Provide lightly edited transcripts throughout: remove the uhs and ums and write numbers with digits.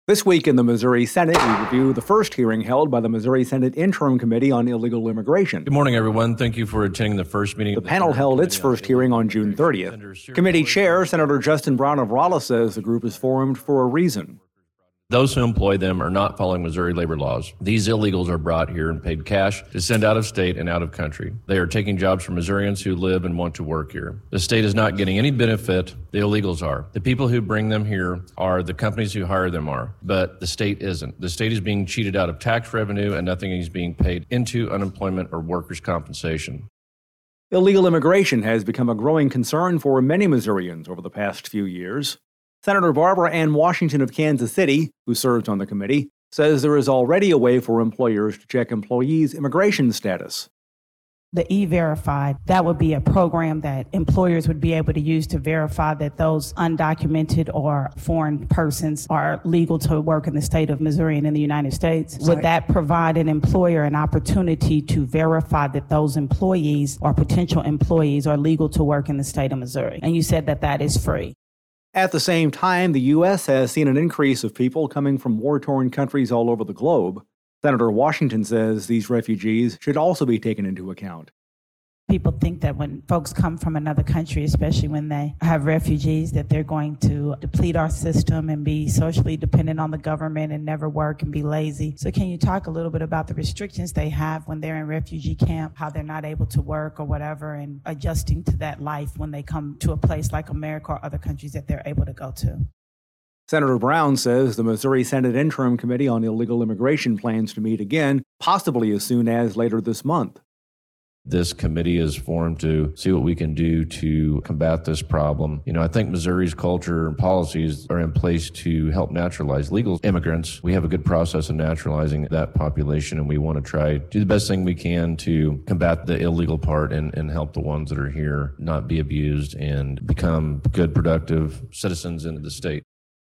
This week in the Missouri Senate, we review the first hearing held by the Missouri Senate Interim Committee on Illegal Immigration. Good morning, everyone. Thank you for attending the first meeting. The panel held its first hearing on June 30th. Committee Chair Senator Justin Brown of Rolla says the group is formed for a reason. Those who employ them are not following Missouri labor laws. These illegals are brought here and paid cash to send out of state and out of country. They are taking jobs from Missourians who live and want to work here. The state is not getting any benefit. The illegals are. The people who bring them here are the companies who hire them are, but the state isn't. The state is being cheated out of tax revenue and nothing is being paid into unemployment or workers' compensation. Illegal immigration has become a growing concern for many Missourians over the past few years. Senator Barbara Ann Washington of Kansas City, who serves on the committee, says there is already a way for employers to check employees' immigration status. The E-Verify, that would be a program that employers would be able to use to verify that those undocumented or foreign persons are legal to work in the state of Missouri and in the United States. Would that provide an employer an opportunity to verify that those employees or potential employees are legal to work in the state of Missouri? And you said that that is free. At the same time, the U.S. has seen an increase of people coming from war-torn countries all over the globe. Senator Washington says these refugees should also be taken into account. People think that when folks come from another country, especially when they have refugees, that they're going to deplete our system and be socially dependent on the government and never work and be lazy. So can you talk a little bit about the restrictions they have when they're in refugee camp, how they're not able to work or whatever, and adjusting to that life when they come to a place like America or other countries that they're able to go to? Senator Brown says the Missouri Senate Interim Committee on Illegal Immigration plans to meet again, possibly as soon as later this month. This committee is formed to see what we can do to combat this problem. I think Missouri's culture and policies are in place to help naturalize legal immigrants. We have a good process of naturalizing that population, and we want to try to do the best thing we can to combat the illegal part and help the ones that are here not be abused and become good, productive citizens in the state.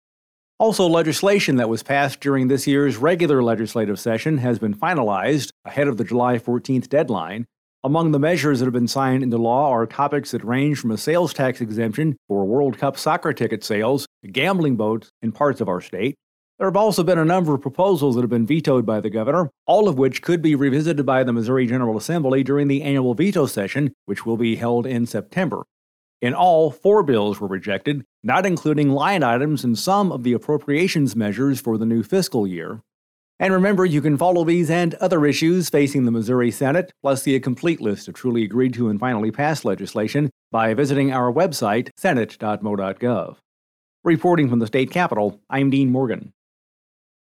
Also, legislation that was passed during this year's regular legislative session has been finalized ahead of the July 14th deadline. Among the measures that have been signed into law are topics that range from a sales tax exemption for World Cup soccer ticket sales to gambling boats in parts of our state. There have also been a number of proposals that have been vetoed by the governor, all of which could be revisited by the Missouri General Assembly during the annual veto session, which will be held in September. In all, 4 bills were rejected, not including line items in some of the appropriations measures for the new fiscal year. And remember, you can follow these and other issues facing the Missouri Senate, plus see a complete list of truly agreed to and finally passed legislation by visiting our website, senate.mo.gov. Reporting from the state capitol, I'm Dean Morgan.